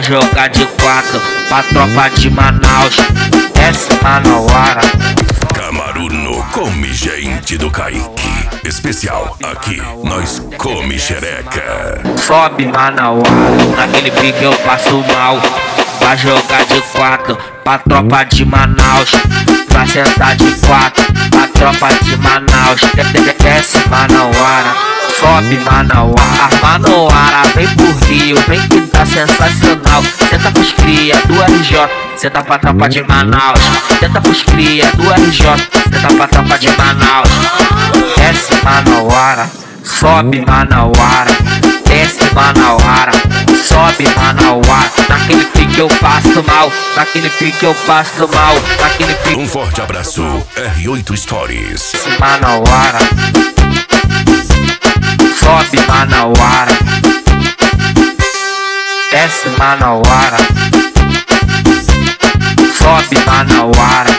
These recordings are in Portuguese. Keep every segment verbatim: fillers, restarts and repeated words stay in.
jogar de quatro pra tropa de Manaus. Desce Manauara. Camaruno come gente do Kaique. Especial aqui, nós come xereca. Sobe Manauara, naquele pique eu passo mal. Pra jogar de quatro pra tropa de Manaus. Pra sentar de quatro pra tropa de Manaus. Desce Manauara, sobe Manauara. Manauara vem pro Rio, vem que tá sensacional. Senta pros cria do R J, senta pra tropa de Manaus. Senta pros cria do R J, senta pra tropa de Manaus. Desce Manauara, sobe Manauara. Desce Manauara, sobe Manauara. Naquele pique eu passo mal, naquele pique eu passo mal, naquele pique. Um forte abraço, R oito Stories. Desce Manauara, sobe Manauara. Desce Manauara, sobe Manauara.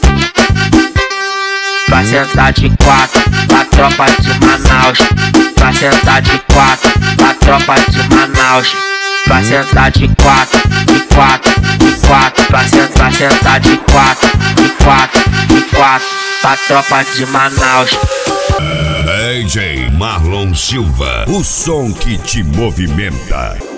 Pra sentar de quatro pra tropa de Manaus. Pra sentar de quatro pra tropa de Manaus. Pra sentar de quatro, de quatro, de quatro. Pra sentar, sentar de quatro, de quatro, de quatro. Pra tropa de Manaus. D J Marlon Silva, o som que te movimenta.